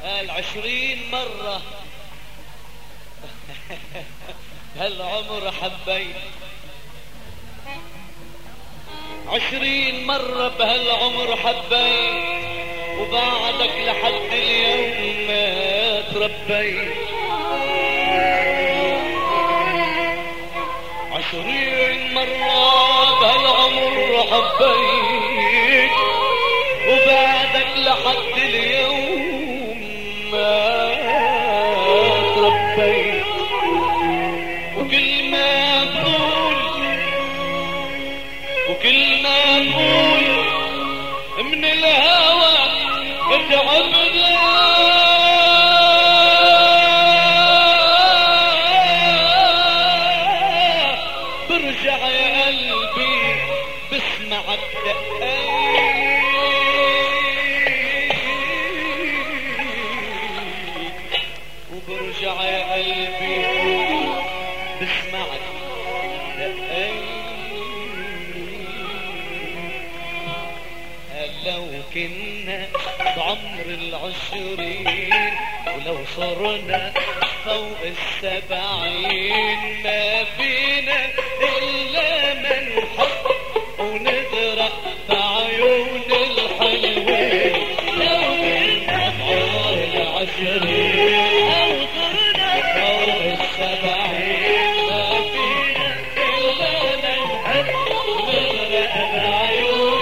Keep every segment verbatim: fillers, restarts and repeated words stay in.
العشرين مرة هالعمر حبيت، عشرين مرة بهالعمر حبيت، وبعدك لحد اليوم ما تربيت. عشرين مرة بهالعمر حبيت، وبعدك لحد اليوم ما تربيت. وكل ما تقول وكل ما تقول من الهوى اتعبنا، برجع يا قلبي بسمعك دقايق، وبرجع يا قلبي بسمعك دقايق. لو كنا بعمر العشرين، ولو صرنا فوق السبعين، ما فينا إلا من حب ونغرق بعيون الحلوين. لو كنا بعمر العشرين، لو صرنا فوق السبعين، ما فينا إلا من حب ونغرق بعيون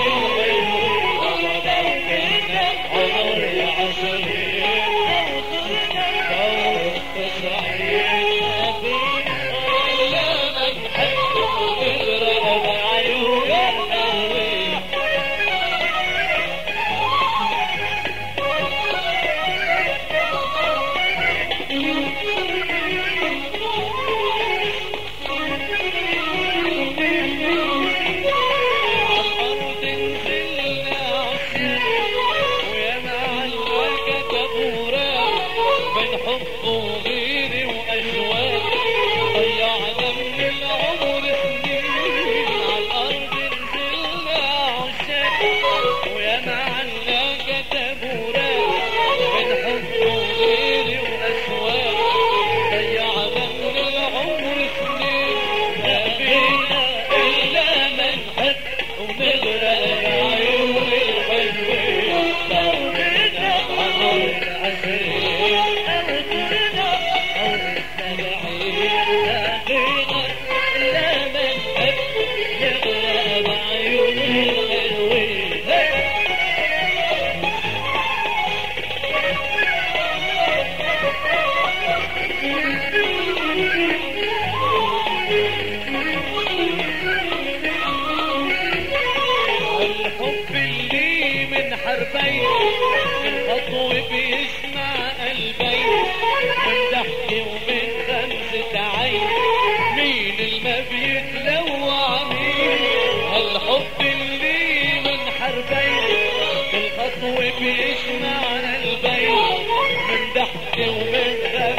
الخطو بيسمع قلبي من ضحكي ومن غمزة عين، مين اللي بيتلوع مين؟ الحب اللي من حربي الخطو بيسمع قلبي من ضحكي ومن غمزة